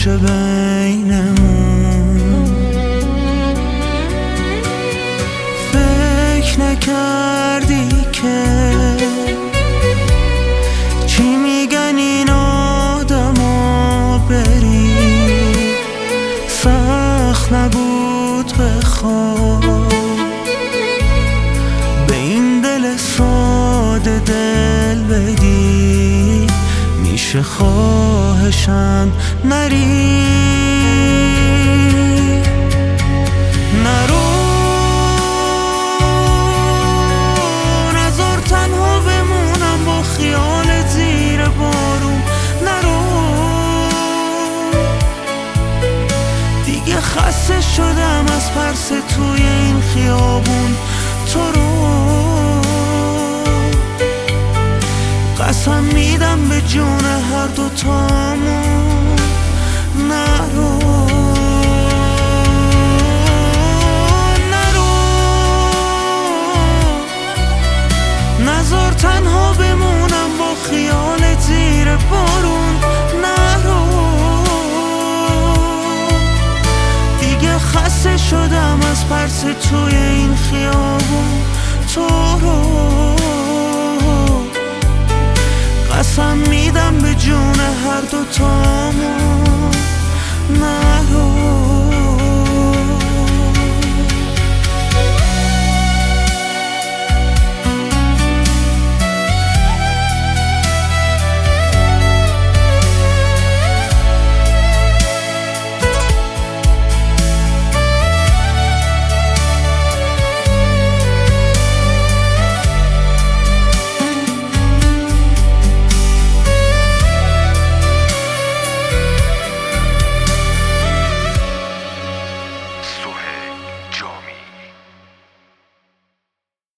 باشه بینمون. فکر نکردی که چی میگن این آدما، بری سخت نبود بخواد به این دل ساده دل بدی. میشه خواهشم نری، نرو، نذار تنها بمونم با خیال زیر بارون. نرو، دیگه خسته شدم از پرس توی این خیابون. تو رو قسم میدم به جون هر دوتامون. نرو، نرو، نذار تنها بمونم با خیال زیر بارون. نرو، دیگه خسته شدم از پرس توی این خیابون. تو رو قسم میدم به جون هر دوتامون. نرو.